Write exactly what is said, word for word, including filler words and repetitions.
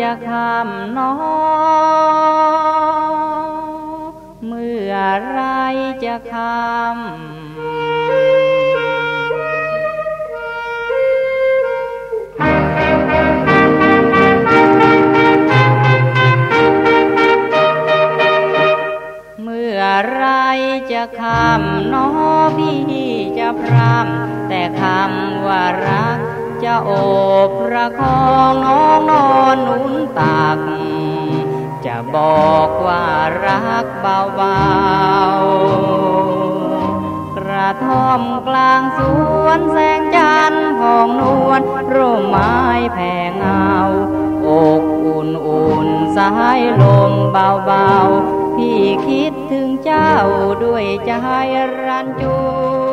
จะคำน้อเมื่อไรจะคำเมื่อไรจะคำน้อพี่จะพร่ำแต่คำว่ารักจะโอบประคองน้องนอนหนุนตักจะบอกว่ารักเบาๆกระท่อมกลางสวนแสงจันทร์ผ่องนวลร่มไม้แผ่เงาอกอุ่นๆสายลมเบาๆพี่คิดถึงเจ้าด้วยใจรันจวน